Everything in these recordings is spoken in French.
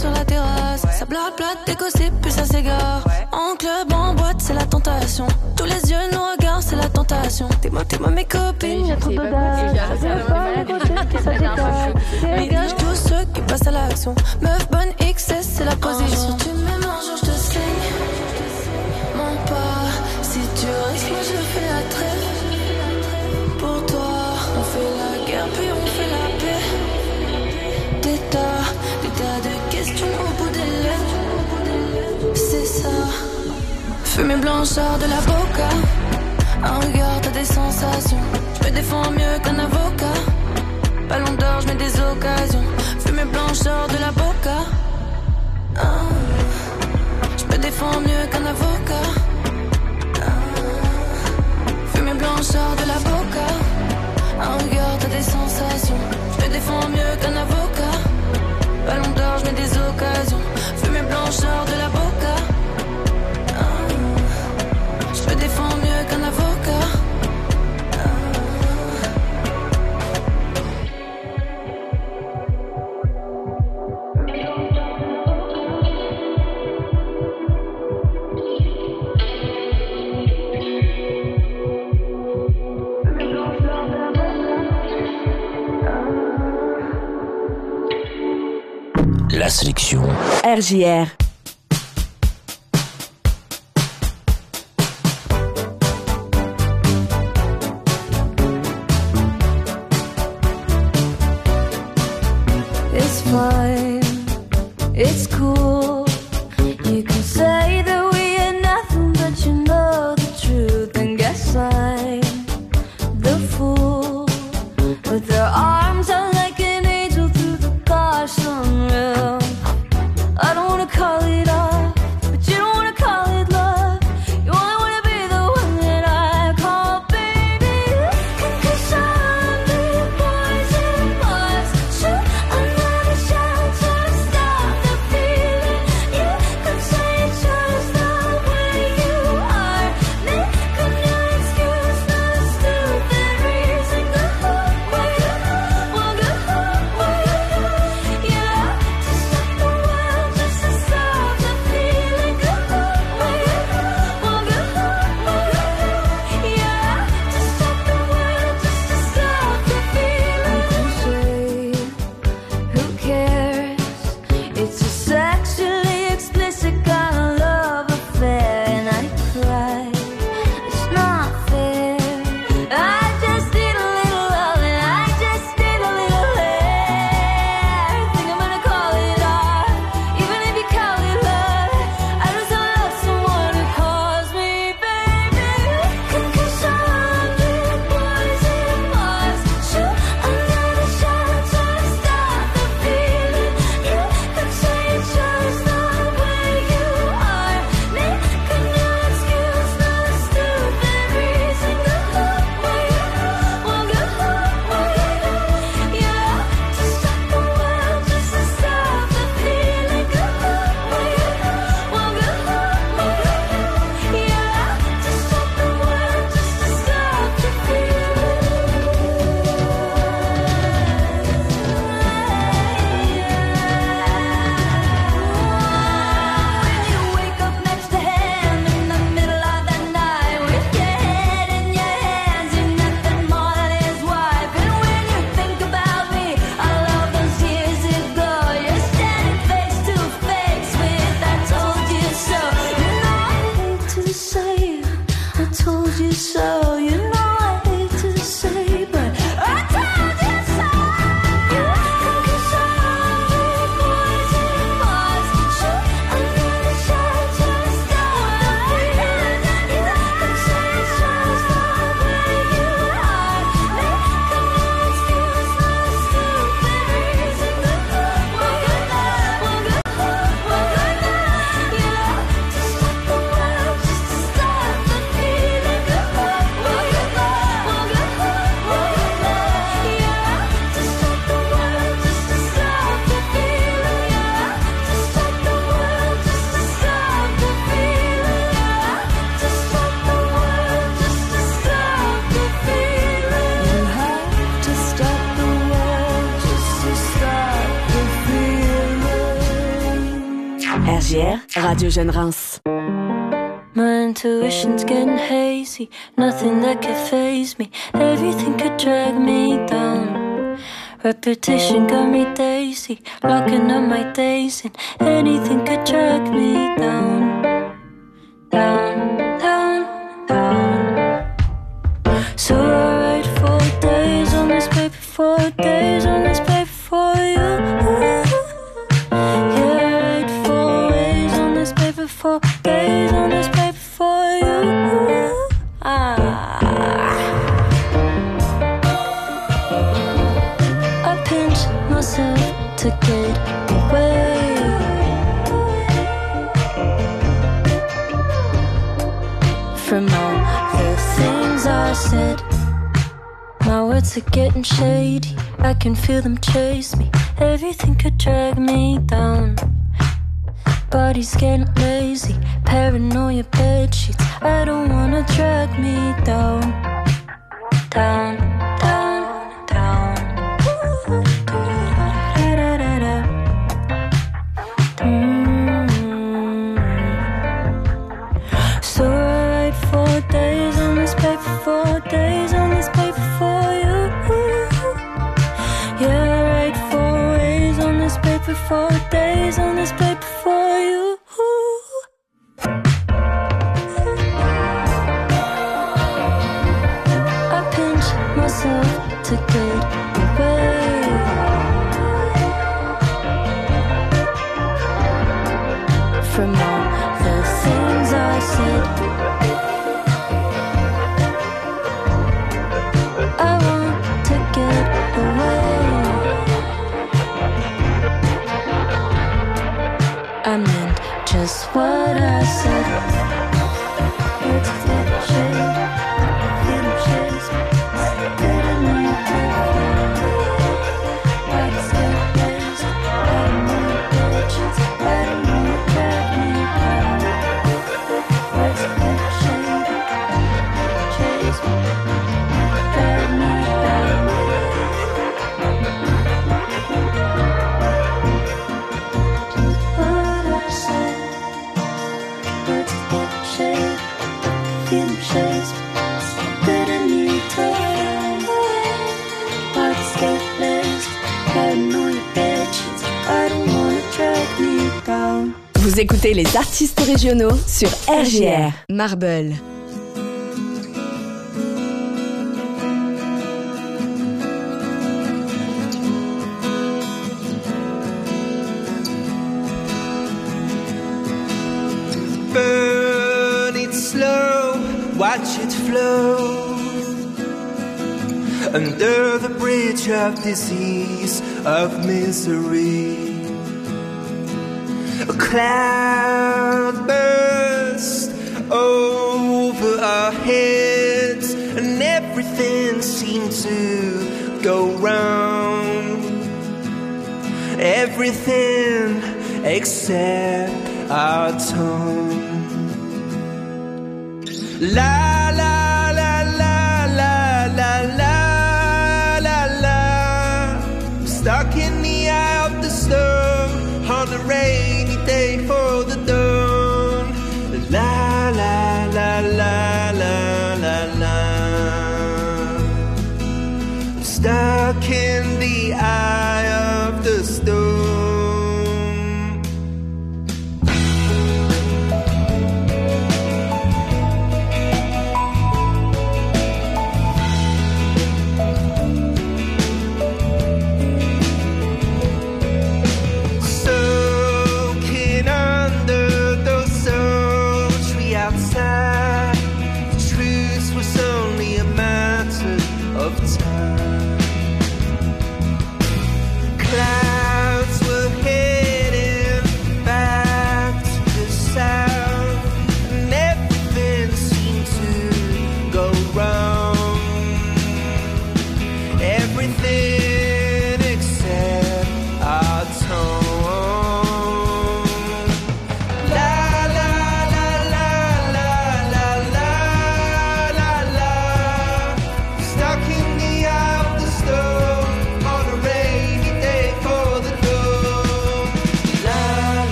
sur la terrasse. Ça blablate des gossips puis ça s'égare. En club, en boîte, c'est la tentation. Tous les yeux nous regardent, c'est la tentation. T'es moi mes copines, y'a trop d'audace. Ça vient pas les côtés puis ça décolle. Dégage tous ceux qui passent à l'action. Meuf bonne XS, c'est la position. Tu m'aimes un jour, je te saigne. Mens pas, si tu restes, moi je fais la trêve. Pour toi, on fait la guerre puis on fait la paix. Des tas de questions au bout des lèvres. C'est ça. Fumée blanchard de la boca. Un regard, t'as des sensations. Je me défends mieux qu'un avocat. Ballon d'or, je mets des occasions. Fumée blanchard de la boca. Je me défends mieux qu'un avocat. Fumée blanchard de la boca. Un regard, t'as des sensations. Je me défends mieux qu'un avocat. Ballon d'or, je mets des occasions. Fumée blanchard de la boca. Je me défends mieux qu'un avocat. La sélection RJR. It's fine, it's cool. You can say that we ain't nothing, but you know the truth. And guess I'm the fool. With their arms out like an angel through the car sunroof. I don't wanna call it off, but you don't wanna call it love. You only wanna be the one that I call baby. Cause I'm the poison was true. I'm not a shelter to stop the feeling. RJR, Radio Jeune Reims. My intuition's getting hazy, nothing that could faze me. Everything could drag me down. Repetition got me daisy, locking up my days, and anything could drag me down. Down, down, down. So I write 4 days on this paper, 4 days on this paper for you. Yeah, I write 4 ways on this paper, 4 days on this paper for you. I pinch myself to get away from all the things I said. My words are getting shady, I can feel them chase me. Everything could drag me down. Body's getting lazy, paranoia bed sheets. I don't wanna drag me down. Down, down, down. So I write 4 days on this paper, 4 days on this paper for you. Yeah, I write 4 ways on this paper, 4 days on this paper for you. I pinch myself to get away from all the things I said. I want to get away. I meant just what I said. It's that shade, little shades, that I need to find. Lights get blazed, I don't know bitches, I don't know what drag me down. What's that shade, chase me, drag me down. What I said, it's that shade, feeling shades that I need to find. Lights get blazed, paranoia bed sheets, I don't wanna drag me down. Vous écoutez les artistes régionaux sur RJR. Marble. Burn it slow, watch it flow under the bridge of disease, of misery. A cloud burst over our heads, and everything seemed to go wrong. Everything except our tongue. La la la la la la la la la. Stuck in the eye of the storm on a rainy day for the dawn. La la la la la la la. Stuck in the eye of the storm. Soaking on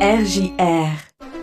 RJR.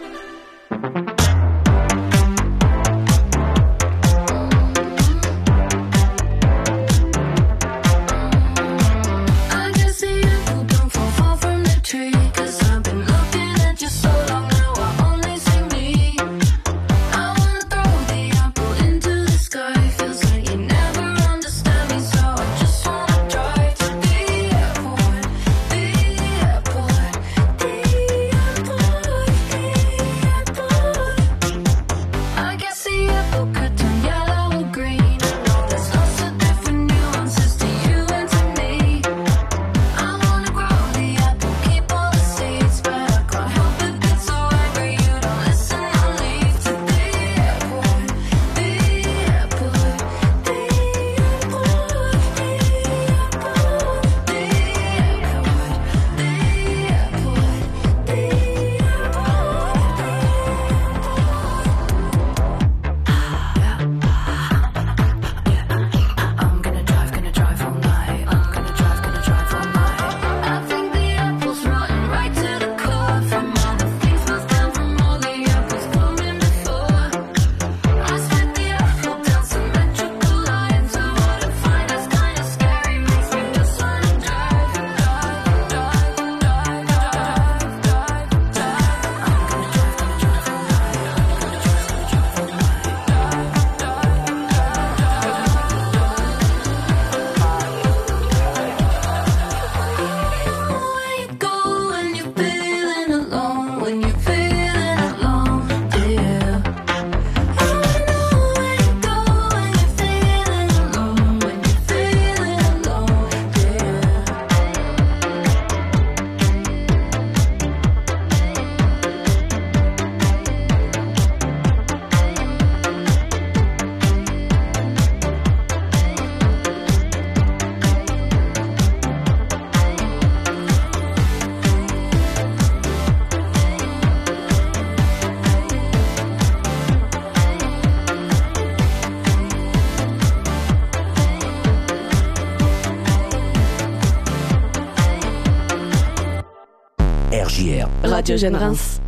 Radio Jeune Reims.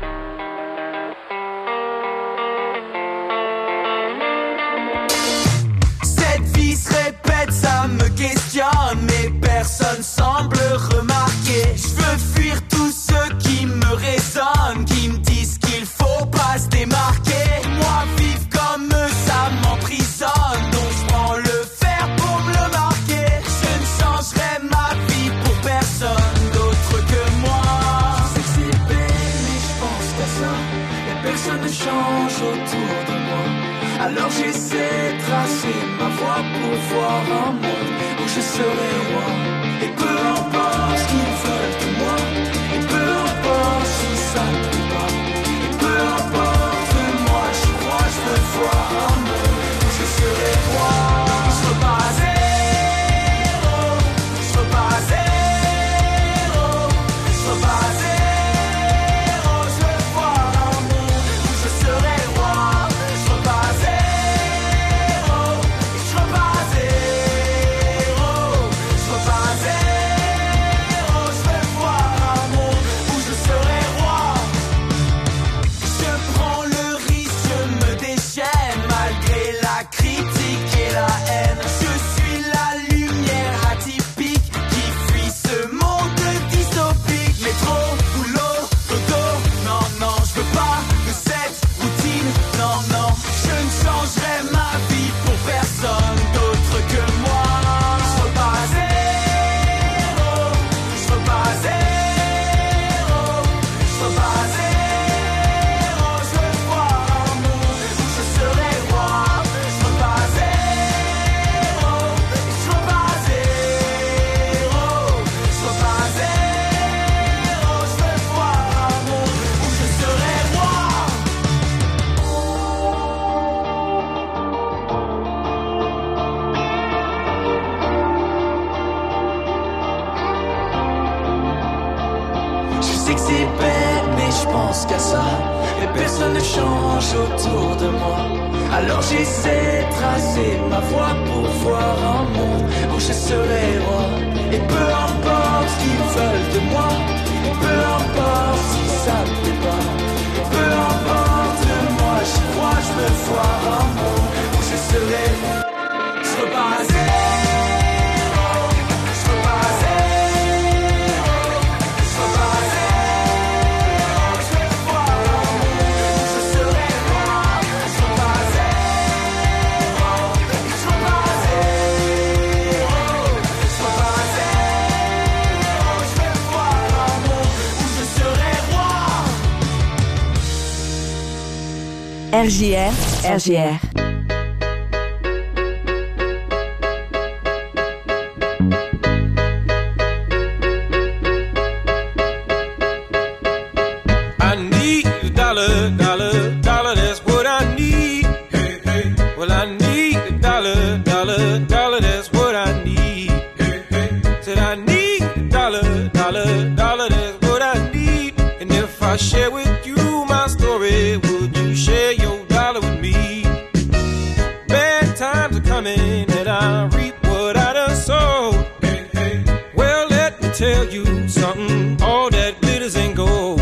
Cette vie se répète, ça me questionne, mais personne semble remarquer. Je veux fuir tous ceux qui me raisonnent, qui me disent qu'il faut pas se démarquer. Moi, vivre comme eux, ça m'emprisonne, donc je prends le fer pour me le marquer. Je ne changerai ma vie pour personne d'autre que moi. Personne ne change autour de moi. Alors j'essaie de tracer ma voie pour voir un monde où je serai roi. Et peu importe ce qu'ils veulent de moi, et peu importe si ça ne plaît pas, et peu importe de moi, je crois, je veux voir un monde où je serai roi. Je veux pas zéro, je veux pas zéro, je veux pas zéro. Qu'à ça, et personne ne change autour de moi. Alors j'essaie de tracer ma voie pour voir un monde où je serai roi. Et peu importe ce qu'ils veulent de moi, peu importe si ça ne plaît pas. Peu importe, moi j'y crois, je me vois un monde où je serai. Je repars à zéro, je repars à zéro, je repars à zéro, je vais voir un monde où je serai roi. Je repars à zéro, je repars à zéro, je repars à zéro, je vais voir un monde où je serai roi. RJR. I need a dollar, dollar, dollar, that's what I need. Hey, hey. Well, I need a dollar, dollar, dollar, that's what I need. Hey, hey. Said I need a dollar, dollar, dollar, that's what I need. And if I share with you my story, would you share your dollar with me? Bad times are coming and I reap what I done sowed. Hey, hey. Well, let me tell you something, all that glitters ain't gold.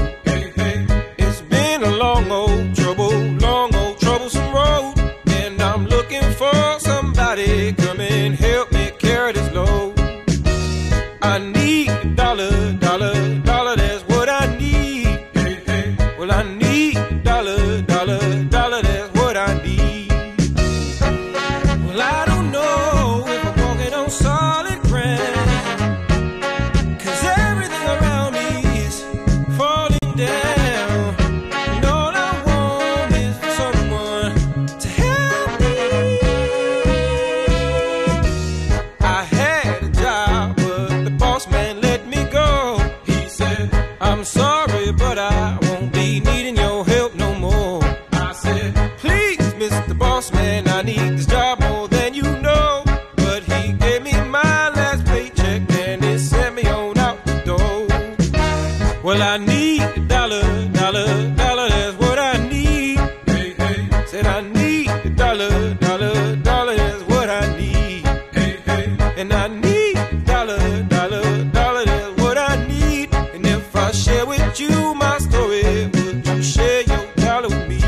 Long old troublesome road. And I'm looking for somebody come and help me carry this load. I need a dollar, dollar, dollar, that's what I need. Hey, hey. Well, I need a dollar, dollar, dollar, that's what I need. Well, I don't know if I'm walking on solid ground, 'cause everything around me is falling down. I'm sorry, but I won't be needing your help no more. I said, please, Mr. Boss Man, I need this job more than you know. But he gave me my last paycheck and he sent me on out the door. Well, I need a dollar, dollar, dollar, that's what I need. Hey, hey. Said I need a dollar, dollar, dollar, that's what I need. Hey, hey. And I need a dollar, dollar, dollar, that's what I need. And if I share with you my story, would you share your dollar with me?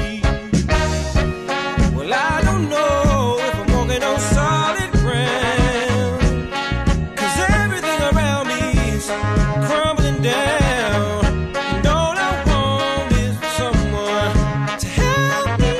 Well, I don't know if I'm walking on solid ground, 'cause everything around me is crumbling down. And all I want is for someone to help me.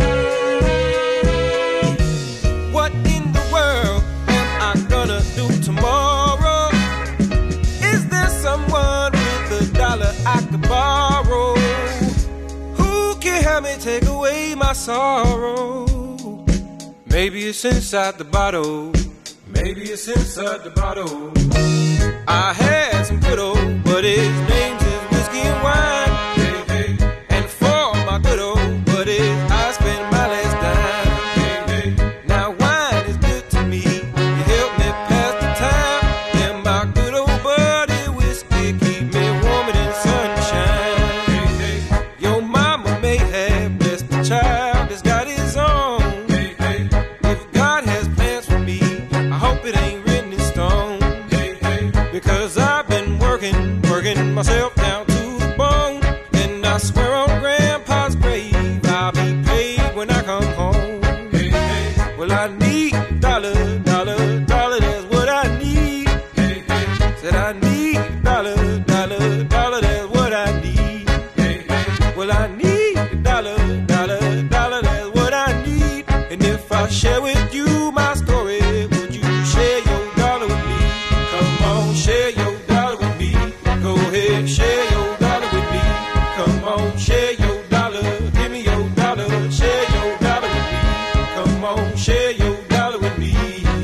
What in the world am I gonna do tomorrow? Is there someone with a dollar I could borrow? Who can help me take away my sorrow? Maybe it's inside the bottle. Maybe it's inside the bottle. I had some good old buddies, names is whiskey and wine. Hey, hey. And for my good old buddies, I spent my last dime. Hey, hey. Now wine is good to me, you help me pass the time. And my good old buddy whiskey keep me warm in the sunshine. Hey, hey. Your mama may have blessed the child that's got his own. Hey, hey. If God has plans for me, I hope it ain't written in stone. Hey, hey. Because I've been working myself down to the bone. And I swear on Grandpa's grave, I'll be paid when I come home. Hey, hey. Well, I need a dollar, dollar, dollar, that's what I need. Hey, hey. Said I need a dollar, dollar, dollar, that's what I need. Hey, hey. Well, I need a dollar, dollar, dollar, that's what I need. And if I share with you my story, would you share your dollar with me? Come on, share your dollar with me. Go ahead, share your dollar with me. Come on, share your dollar. Give me your dollar. Share your dollar with me. Come on, share your dollar with me.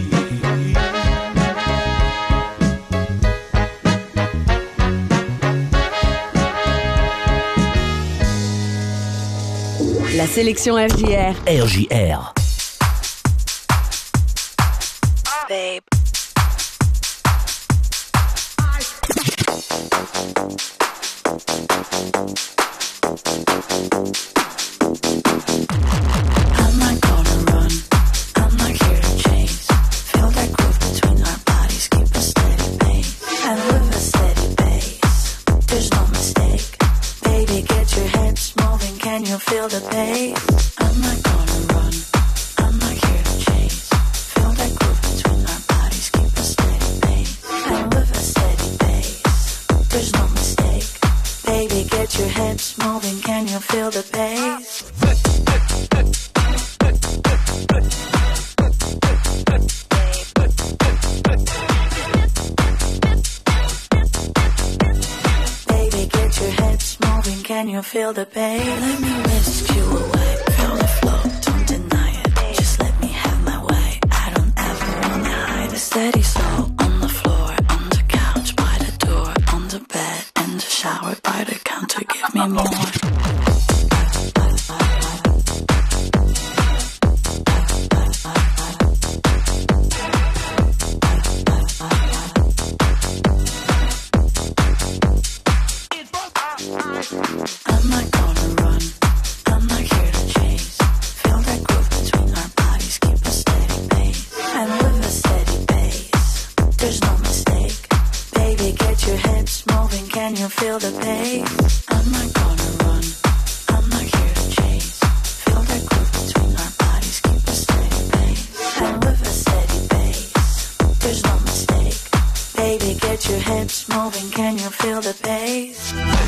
La sélection RJR. RJR. Babe. I'm not gonna run, I'm not here to chase. Feel that groove between our bodies, keep a steady pace. I live a steady pace. There's you feel the bass? I'm not gonna run, I'm not here to chase. Feel that groove between our bodies, keep a steady pace. And with a steady pace, there's no mistake. Baby, get your hips moving, can you feel the bass? Can you feel the bass? Let me whisk you away. Feel the flow, don't deny it. Just let me have my way. I don't ever wanna hide. A steady slow on the floor, on the couch, by the door, on the bed, in the shower, by the counter. Give me more. I'm not gonna run, I'm not here to chase. Feel that groove between our bodies, keep a steady pace. And with a steady pace, there's no mistake. Baby, get your hips moving, can you feel the bass? I'm not gonna run, I'm not here to chase. Feel that groove between our bodies, keep a steady pace. And with a steady pace, there's no mistake. Baby, get your hips moving, can you feel the bass?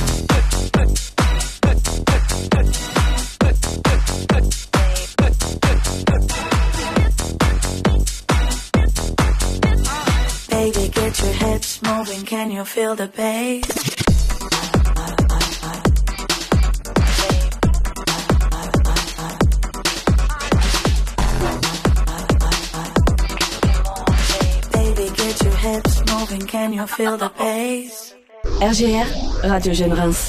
Baby, get your hips moving, can you feel the bass? Baby, get your hips moving, can you feel the bass? RGR, Radio Jeune Reims.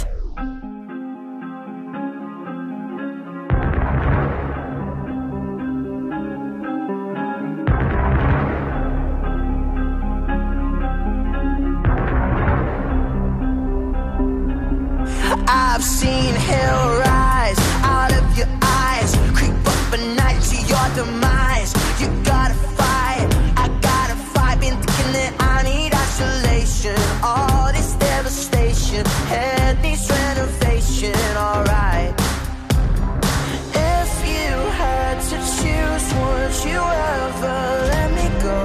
I've seen hell rise out of your eyes, creep up at night to your demise. You gotta fight, I gotta fight. Been thinking that I need isolation. All this devastation, head needs renovation. Alright. If you had to choose, would you ever let me go?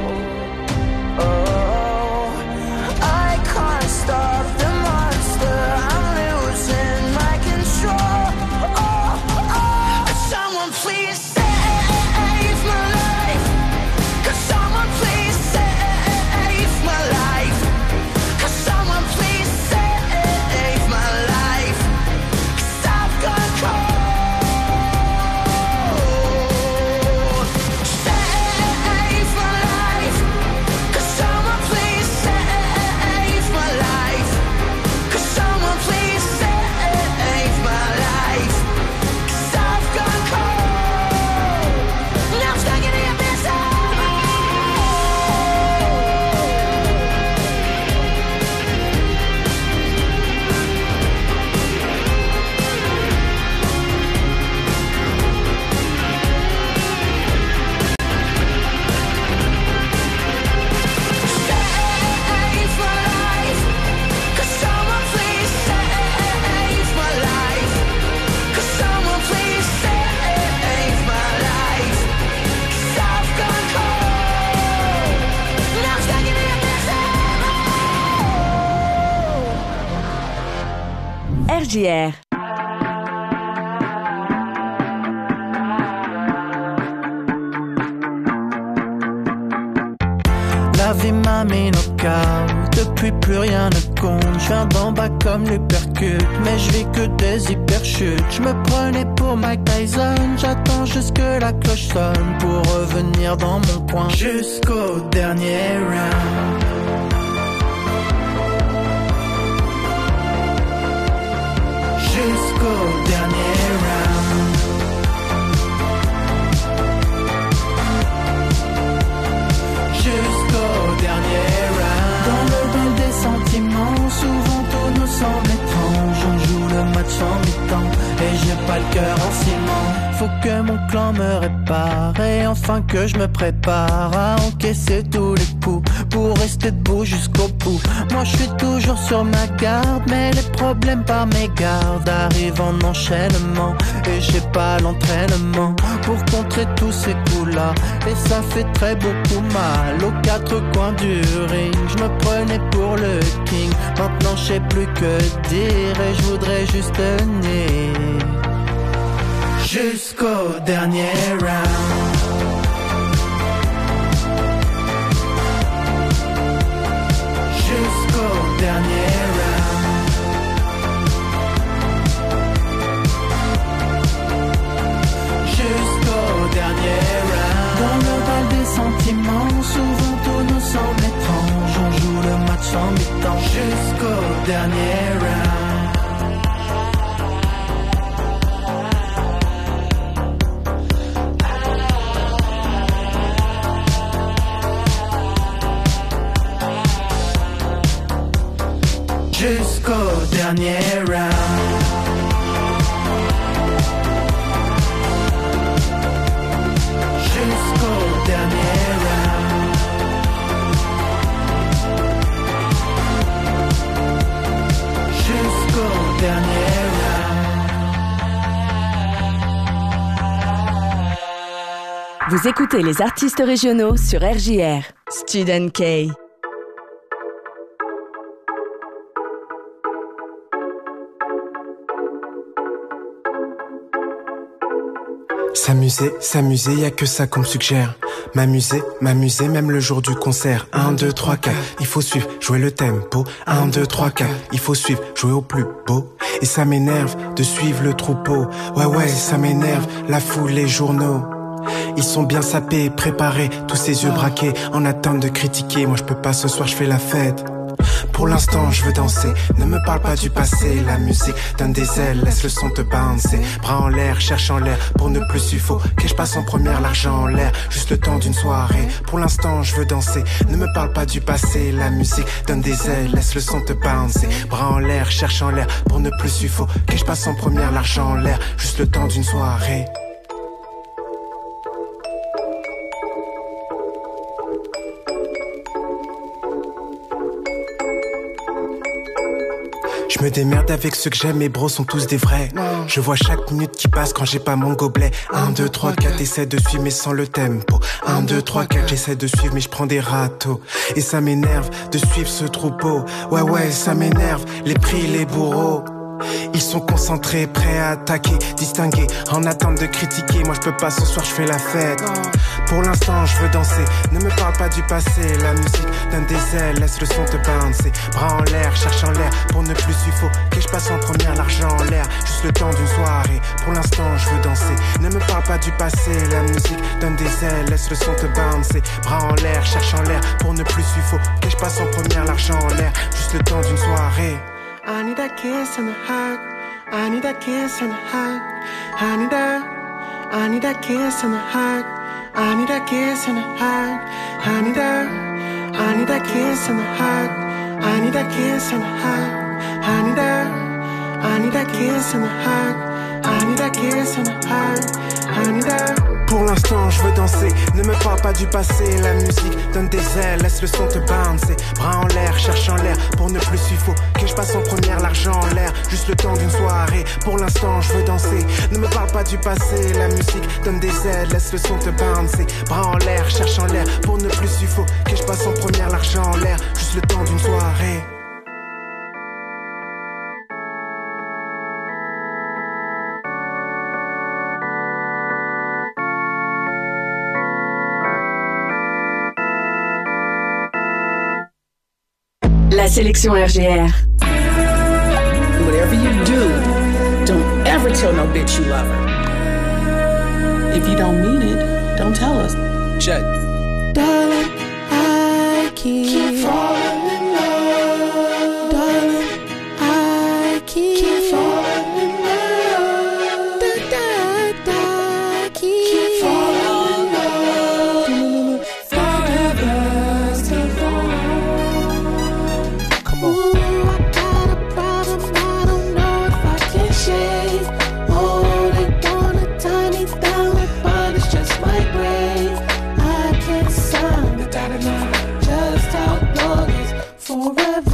Oh, I can't stop the monster. I'm losing my control. Oh, oh. Someone please save my life. Could someone please save my life? Could someone please save my life? 'Cause I've gone cold. Save my life. Could someone please save my life? Could someone please save my life? 'Cause I've gone cold. Now I'm stuck in the abyss. Save my life. Could someone please save my life? Could someone please save my life? 'Cause I've gone cold. Now I'm stuck in the abyss. RGR. La vie m'a mis knock-out, depuis plus rien ne compte. Je viens d'en bas comme l'hypercute, mais je vis que des hyperchutes. Je me prenais pour Mike Tyson, j'attends juste que la cloche sonne pour revenir dans mon coin jusqu'au dernier round. Jusqu'au dernier round. Jusqu'au dernier round. Dans le bain des sentiments, souvent tout nous semble étrange. On joue le match sans mi-temps et j'ai pas le cœur en ciment. Faut que mon clan me répare et enfin que je me prépare à encaisser tous les coups pour rester debout jusqu'au bout. Moi je suis toujours sur ma garde, mais les problèmes par mes gardes arrivent en enchaînement. Et j'ai pas l'entraînement pour contrer tous ces coups-là. Et ça fait très beaucoup mal aux quatre coins du ring. Je me prenais pour le king, maintenant je sais plus que dire. Et je voudrais juste tenir jusqu'au dernier round. Jusqu'au dernier round. Jusqu'au dernier round. Dans le bal des sentiments, souvent tout nous semble étrange. On joue le match en mi-temps. Jusqu'au dernier round. Jusqu'au dernier round. Jusqu'au dernier round. Jusqu'au dernier round. Vous écoutez les artistes régionaux sur RJR. Student K. S'amuser, y'a que ça qu'on me suggère. M'amuser, même le jour du concert. 1, 2, 3, 4, il faut suivre, jouer le tempo. 1, 2, 3, 4, il faut suivre, jouer au plus beau. Et ça m'énerve de suivre le troupeau. Ouais, ça m'énerve, la foule, les journaux. Ils sont bien sapés, préparés, tous ces yeux braqués, en attente de critiquer. Moi je peux pas, ce soir je fais la fête. Pour l'instant je veux danser, ne me parle pas du passé. La musique donne des ailes, laisse le son te bouncer. Bras en l'air, cherche en l'air, pour ne plus suffoquer. Je passe en première, l'argent en l'air, juste le temps d'une soirée. Pour l'instant je veux danser, ne me parle pas du passé. La musique donne des ailes, laisse le son te bouncer. Bras en l'air, cherche en l'air, pour ne plus suffoquer. Je passe en première, l'argent en l'air, juste le temps d'une soirée. Je me démerde avec ceux que j'aime, mes bros sont tous des vrais. Je vois chaque minute qui passe quand j'ai pas mon gobelet. 1, 2, 3, 4, essaie de suivre mais sans le tempo. 1, 2, 3, 4, j'essaie de suivre mais je prends des râteaux. Et ça m'énerve de suivre ce troupeau. Ouais, ça m'énerve, les prix, les bourreaux. Ils sont concentrés, prêts à attaquer, distingués, en attente de critiquer. Moi je peux pas, ce soir je fais la fête. Pour l'instant je veux danser, ne me parle pas du passé. La musique donne des ailes, laisse le son te bouncer. Bras en l'air, cherche en l'air, pour ne plus suffoquer. Je passe en première, l'argent en l'air, juste le temps d'une soirée. Pour l'instant je veux danser, ne me parle pas du passé. La musique donne des ailes, laisse le son te bouncer. Bras en l'air, cherche en l'air, pour ne plus suffoquer. Je passe en première, l'argent en l'air, juste le temps d'une soirée. I need a kiss and a hug. I need a kiss and a hug. I need a kiss and a hug. I need a kiss and a hug. I need a kiss and a hug. I need a kiss and a hug. I need a kiss and a hug. I need a kiss and a hug. I need a. Pour l'instant je veux danser, ne me parle pas du passé. La musique donne des ailes, laisse le son te bouncer. Bras en l'air, cherche en l'air, pour ne plus suffoquer. Je passe en première, l'argent en l'air, juste le temps d'une soirée. Pour l'instant je veux danser, ne me parle pas du passé. La musique donne des ailes, laisse le son te bouncer. Bras en l'air, cherche en l'air, pour ne plus suffoquer. Je passe en première, l'argent en l'air, juste le temps d'une soirée. La sélection RGR. Whatever you do, don't ever tell no bitch you love her. If you don't mean it, don't tell us. Check. Darling, I keep falling in love. Darling, I keep falling in love. Keep falling in love. Forever still falling. Come on. Ooh, I got a problem, I don't know if I can shake. Oh, they wanna tie me down, but it's just my brain. I can't sound just how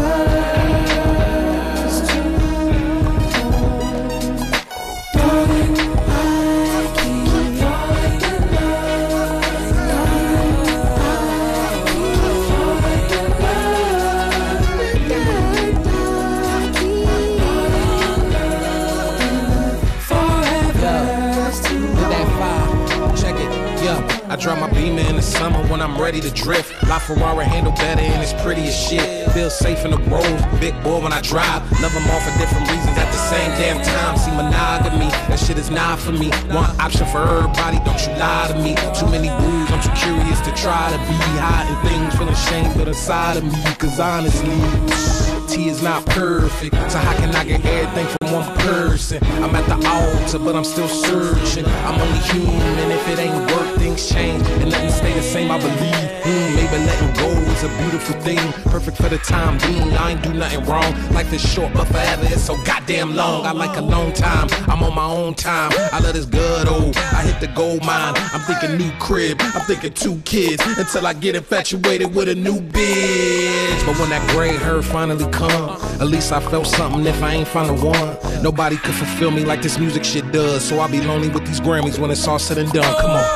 I drive my Beamer in the summer when I'm ready to drift. LaFerrari handle better and it's pretty as shit. Feel safe in the road, big boy when I drive. Love them all for different reasons at the same damn time. See monogamy, that shit is not for me. One option for everybody, don't you lie to me. Too many rules, I'm too curious to try to be hiding things, feeling shame but inside of me. Cause honestly, T is not perfect, so how can I get everything from one person? I'm at the altar, but I'm still searching. I'm only human, if it ain't work, things change. And nothing stay the same, I believe. Maybe letting go is a beautiful thing. Perfect for the time being, I ain't do nothing wrong. Life is short, but forever it's so goddamn long. I like a long time, I'm on my own time. I let this good old, I hit the gold mine. I'm thinking new crib, I'm thinking 2 kids. Until I get infatuated with a new bitch. But when that gray hair finally come, at least I felt something if I ain't found the one. Nobody could fulfill me like this music shit does. So I'll be lonely with these Grammys when it's all said and done. Come on.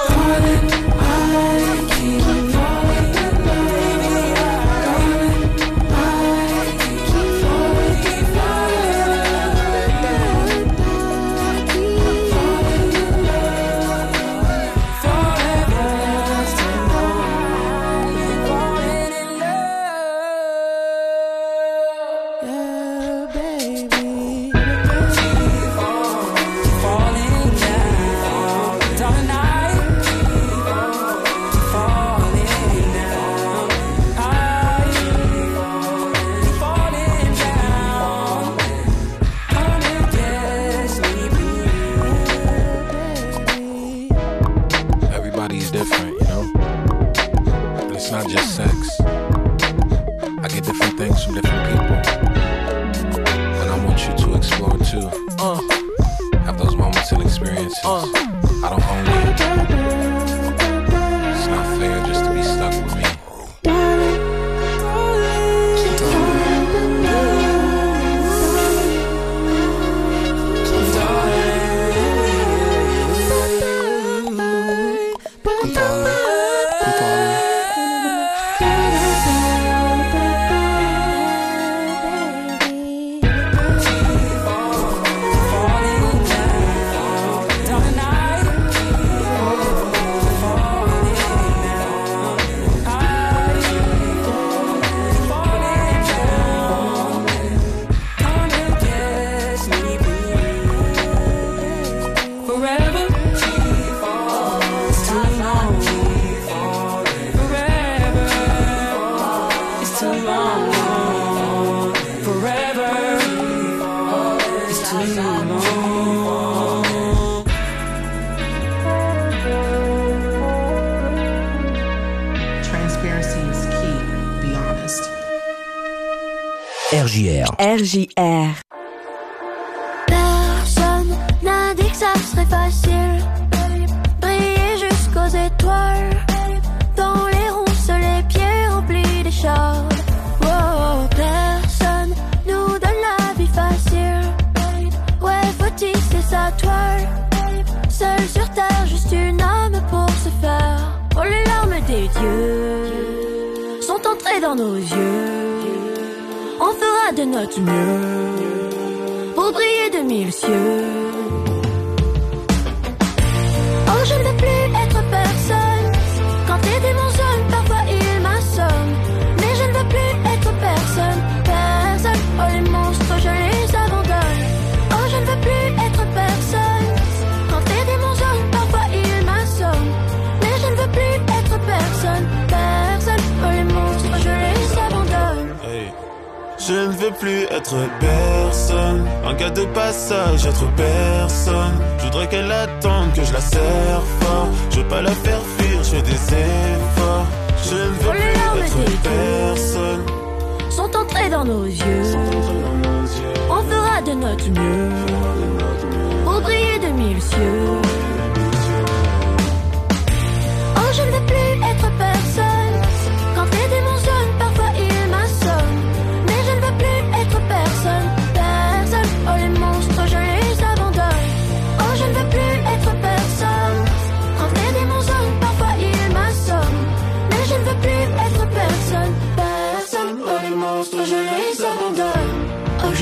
RJR. Personne n'a dit que ça serait facile. Briller jusqu'aux étoiles. Dans les ronces, les pieds remplis d'écharpes. Oh, personne nous donne la vie facile. Ouais, faut tisser sa toile. Seul sur terre, juste une âme pour se faire. Oh, les larmes des dieux sont entrées dans nos yeux. On fera de notre mieux pour briller de 1000 cieux. Oh, je ne veux plus être personne. Quand les démons sonnent, parfois ils m'assomment. Mais je ne veux plus être personne, personne. Oh, les monstres, je les abandonne. Oh, je ne veux plus être personne. Quand les démons sonnent, parfois ils m'assomment. Mais je ne veux plus être personne, personne. Oh, les monstres, je les abandonne. Hey. Je ne veux plus être personne, un gars de passage, être personne. Je voudrais qu'elle attende que je la serre fort. Je veux pas la faire fuir, je fais des efforts. Je ne veux plus être personne. Sont entrés dans nos yeux. On fera de notre mieux pour briller de 1000 cieux. Oh, je ne veux plus être personne. Quand les démons sonnent, parfois ils m'assomment. Mais je ne veux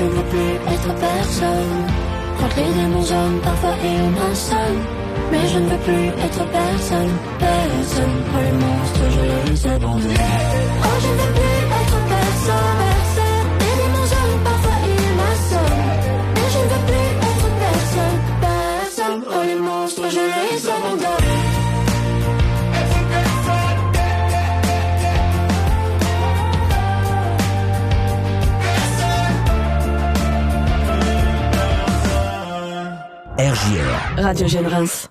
je ne veux plus être personne. Quand les démons jaunes, parfois ils m'assomment. Mais je ne veux plus être personne, personne. Oh les monstres, je les abandonne. Oh je ne veux plus être personne, personne. Les démons jaunes, parfois ils m'assomment. Mais je ne veux plus être personne, personne. Oh les monstres, je les abandonne. RJR Radio Générance.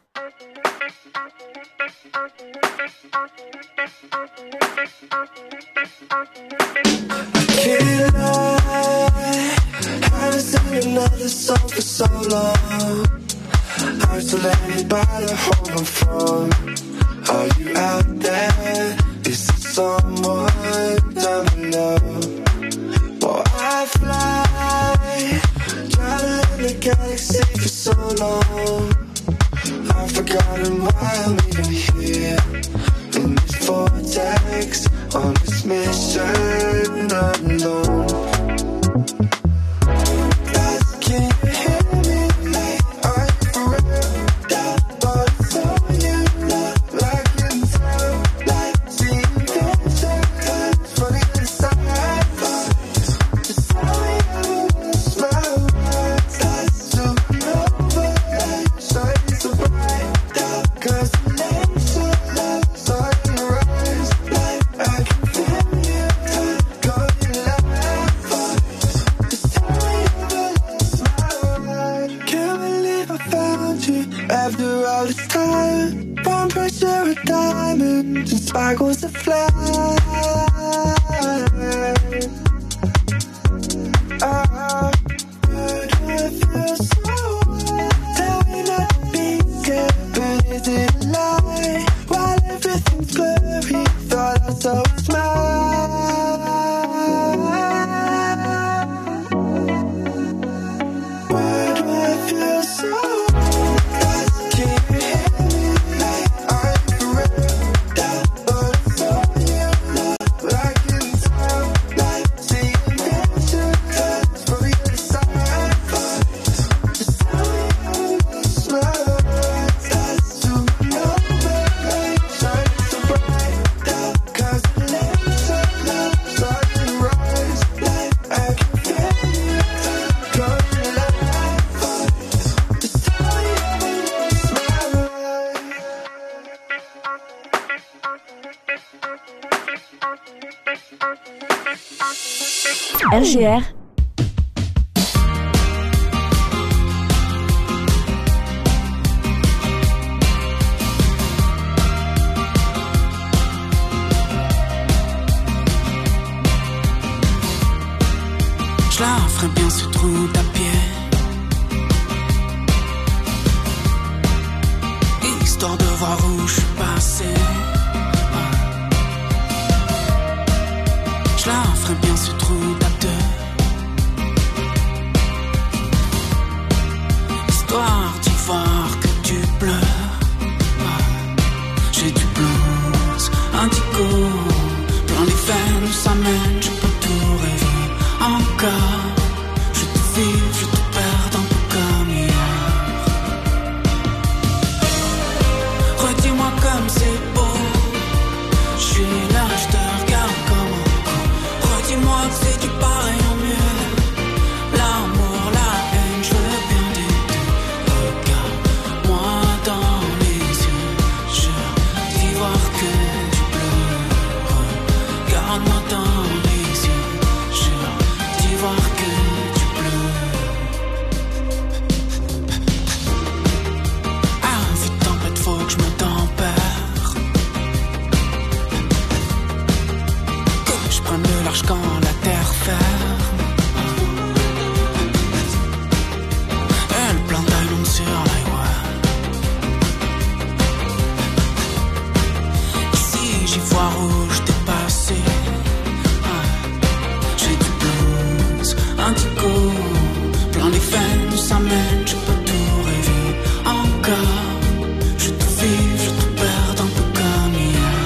Can't lie, haven't sung another song for so long. I'm still landed by the home I'm from. Are you out there? Is there someone down below? Oh, I fly, traveling the galaxy for so long. I've forgotten why I'm even here in this vortex, on this mission alone. Guys, can you hear me? Are you for real? But it's all you look like you can tell. Like seeing pictures, funny inside. Just tell me how smile. That's supernova, shine so bright. Constellation, sun rise. Like I can feel you, going live. Just tell me how smile. Can't believe I found you after all this time. One pressure of diamonds and sparkles of fly. Oh, good, I feel so well. Tell me not to be scared, but is it a lie? While everything's blurry, thought I saw a smile. Why do I feel so well? Can you hear me? Are you for real? But it's all you look like you can tell. Like seeing pictures for the other side. Just tell me how smile. That's supernova, shine so bright. Constellation, sun rise. Like I can feel you coming alive. Just tell me how smile. RJR Je la ferai bien ce trou à pied, histoire de voir où je suis passé. Je la ferai bien ce trou à deux, histoire d'y voir que tu pleures. J'ai du blues, indigo, plein les veines, ça mène, je peux tout rêver encore. Je te vive, je te perds un peu comme hier. Redis-moi comme c'est beau, je suis là, je te regarde comme un con. Redis-moi que c'est du pareil en mieux. L'amour, la haine, je veux bien des deux. Regarde-moi dans les yeux, jure d'y voir que du bleu. Regarde-moi dans les yeux, jure d'y voir que du bleu. Ah, vite tempête, faut que je me tempère, que je prenne de large quand la terre ferme. Et le plan d'allonge sur l'highway. Ici j'y vois rouge dépassé. J'ai du blues, indigo, plein les veines, ça mène, je peux tout rêver encore. Je te vive, je te perds un peu comme hier.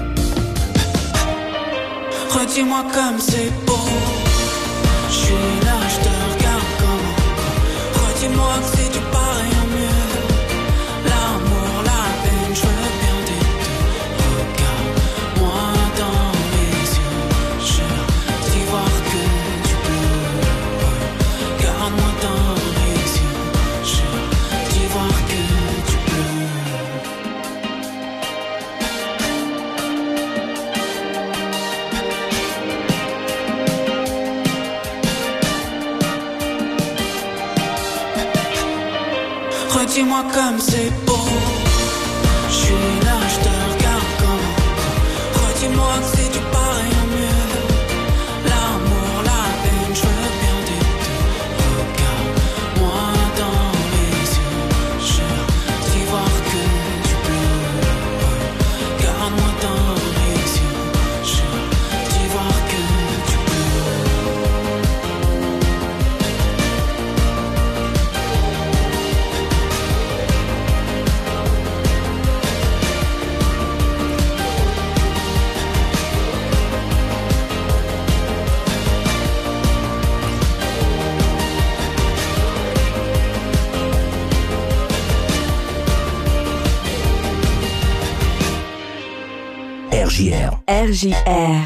Redis-moi comme c'est beau, je suis là, Redis-moi comme c'est beau. Je suis là, je te regarde comme. Redis-moi que c'est du pareil en mieux. L'amour, la peine, je veux bien des deux. Regarde-moi dans les yeux. Jure d'y voir que du bleu. Regarde-moi dans les yeux. Jure d'y voir que du bleu. RJR. RJR.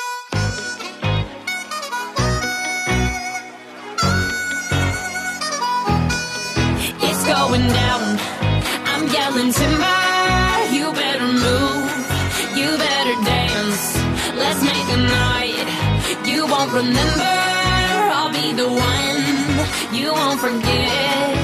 It's going down. I'm yelling timber. You better move. You better dance. Let's make a night you won't remember. I'll be the one you won't forget.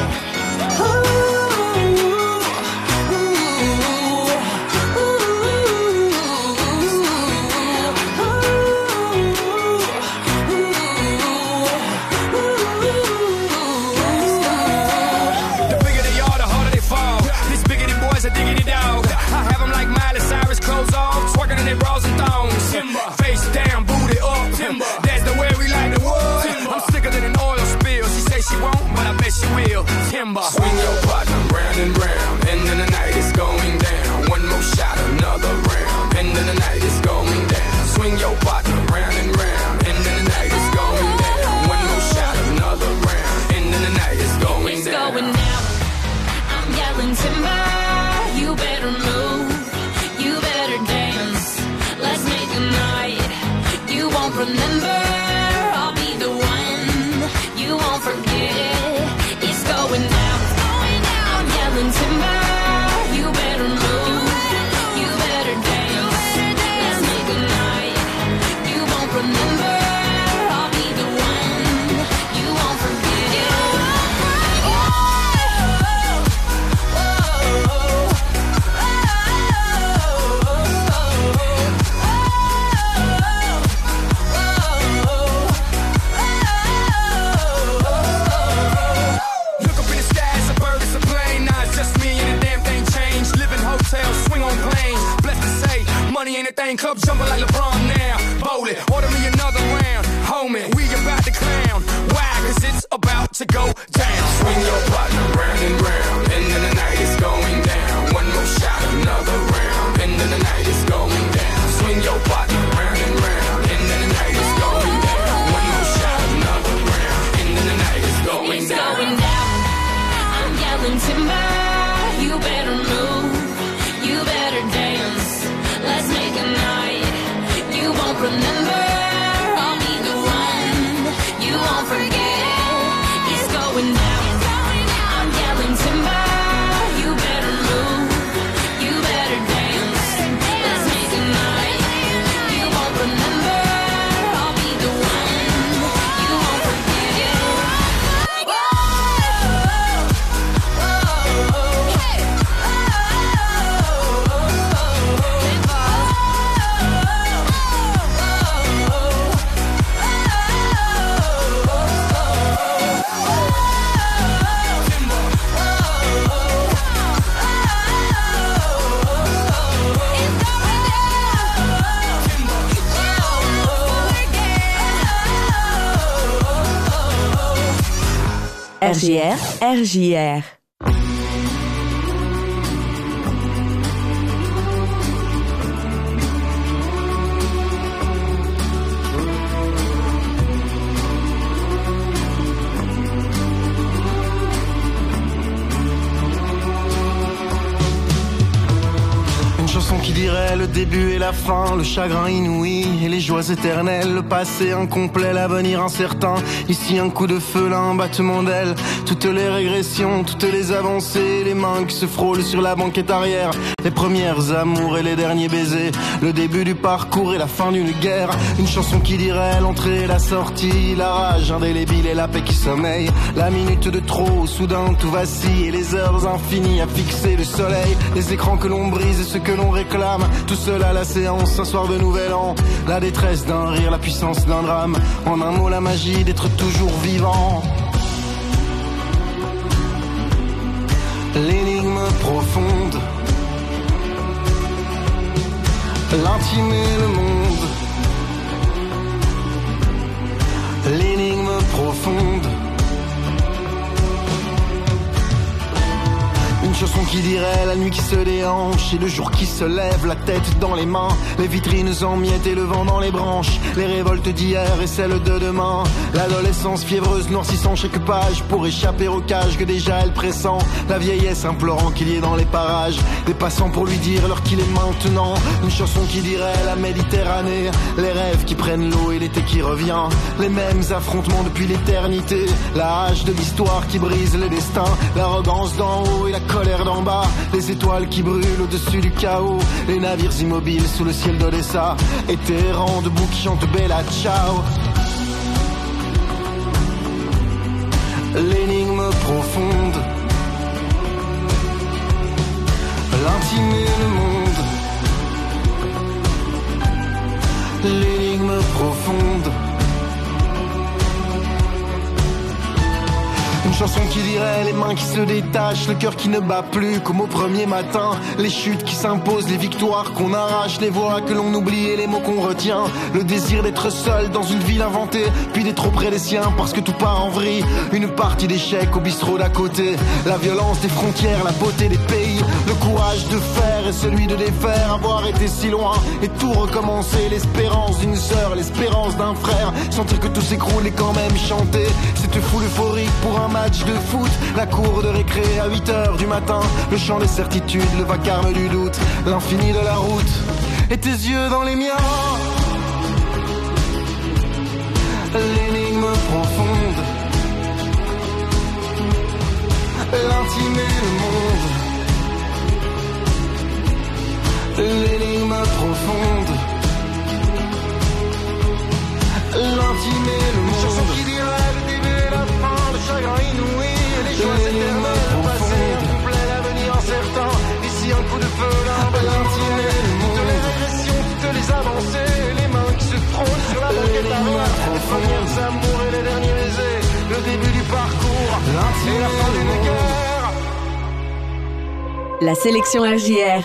Their bras and thongs, timber. Face down, booty up, timber. That's the way we like the wood. Timber. I'm sicker than an oil spill. She say she won't, but I bet she will. Timber. Swing your partner round and round, and then the night is going down. One more shot, another round, and then the night is going down. Swing your partner round and round, and then the night is going down. One more shot, another round, and then the night is going down. It's going down. I'm yelling timber. You better move. You better dance. Let's make a night you won't remember. I'll be the one you won't forget. It's going down. I'm yelling timber. You better move. You better dance. Let's make a night you won't remember. I'll be the one you won't forget. Swing on planes, blessed to say, money ain't a thing, club jumping like LeBron now. Bowl it, order me another round, homie, we about to clown. Why? Cause it's about to go down. Swing your partner round and round, and then the night is going down. One more shot, another round, and then the night is going down. Swing your partner round and round, and then the night is going down. One more shot, another round, and then the night is going It's down. going down. I'm yelling timber. You better move. You better dance. Let's make a night you won't remember. I'll be the one you won't forget. It's going down. I'm yelling timber. You better move. You better dance. Let's make a night you won't remember. I'll be the one you won't forget. RJR. RJR. Une chanson qui dirait le début et la fin, le chagrin inouï et les joies éternelles, le passé incomplet, l'avenir incertain. Ici un coup de feu, là un battement d'aile, toutes les régressions, toutes les avancées, les mains qui se frôlent sur la banquette arrière, les premières amours et les derniers baisers, le début du parcours et la fin d'une guerre. Une chanson qui dirait l'entrée et la sortie, la rage indélébile et la paix qui sommeille, la minute de trop, soudain tout vacille et les heures infinies à fixer le soleil, les écrans que l'on brise et ce que l'on réclame, tout seul à la séance, un soir de nouvel an, la détresse d'un rire, la puissance d'un drame, en un mot la magie d'être toujours vivant. L'énigme profonde, l'intime et le monde. L'énigme profonde, une chanson qui dirait la nuit qui se déhanche et le jour qui se lève, la tête dans les mains, les vitrines en miettes et le vent dans les branches, les révoltes d'hier et celles de demain, l'adolescence fiévreuse noircissant chaque page pour échapper au cage que déjà elle pressent, la vieillesse implorant qu'il y ait dans les parages des passants pour lui dire l'heure qu'il est maintenant. Une chanson qui dirait la Méditerranée, les rêves qui prennent l'eau et l'été qui revient, les mêmes affrontements depuis l'éternité, la hache de l'histoire qui brise les destins, l'arrogance d'en haut et la colère d'en bas, les étoiles qui brûlent au-dessus du chaos, les navires immobiles sous le ciel d'Odessa, et tes errants debout qui chantent Bella Ciao. L'énigme profonde, l'intime et le monde. L'énigme profonde, une chanson qui dirait les mains qui se détachent, le cœur qui ne bat plus comme au premier matin, les chutes qui s'imposent, les victoires qu'on arrache, les voix que l'on oublie et les mots qu'on retient, le désir d'être seul dans une ville inventée, puis d'être auprès des siens parce que tout part en vrille, une partie d'échecs au bistrot d'à côté, la violence des frontières, la beauté des pays, le courage de faire et celui de défaire, avoir été si loin et tout recommencer, l'espérance d'une sœur, l'espérance d'un frère, sentir que tout s'écroule et quand même chanter, cette foule euphorique pour un match de foot, la cour de récré à 8h du matin, le chant des certitudes, le vacarme du doute, l'infini de la route, et tes yeux dans les miens. L'énigme profonde, l'intime et le monde. L'énigme profonde, l'intime et le monde. Une chanson qui dirait le début et la fin, le chagrin inouï et les joies éternelles, le passé incomplet, l'avenir incertain, ici un coup de feu, là un l'intime et le monde. Toutes les régressions, toutes les avancées, les mains qui se frôlent sur la banquette arrière, les premières amours et les derniers baisers, le début du parcours et la fin d'une guerre. La sélection RJR.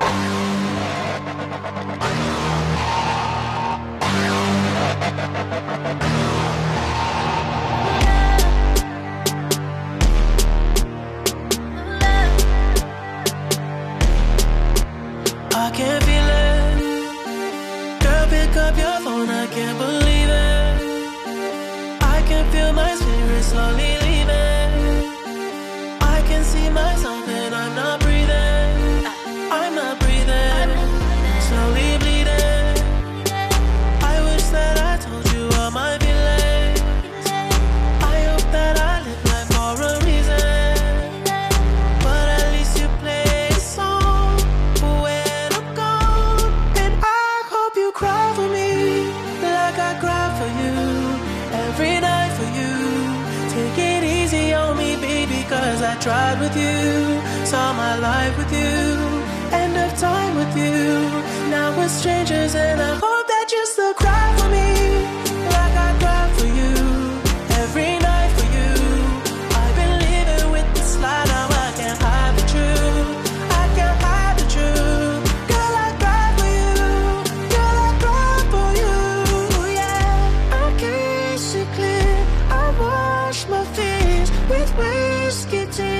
Tried with you, saw my life with you, end of time with you. Now we're strangers and I hope that you still cry for me, like I cry for you, every night for you. I've been living with this lie, now I can't hide the truth, I can't hide the truth. Girl, I cry for you, girl, I cry for you, yeah. I can't see clear, I wash my fears with whiskey tears.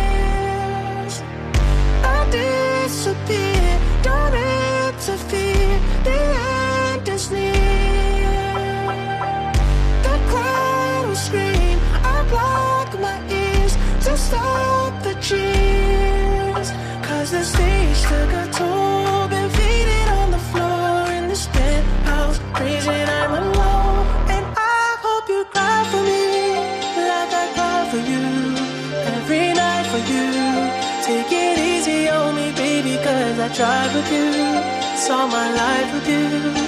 Disappear, don't interfere, the end is near. The crowd will scream, I block my ears to stop the cheers. Cause the stage took a toll, been drive with you. It's all my life with you.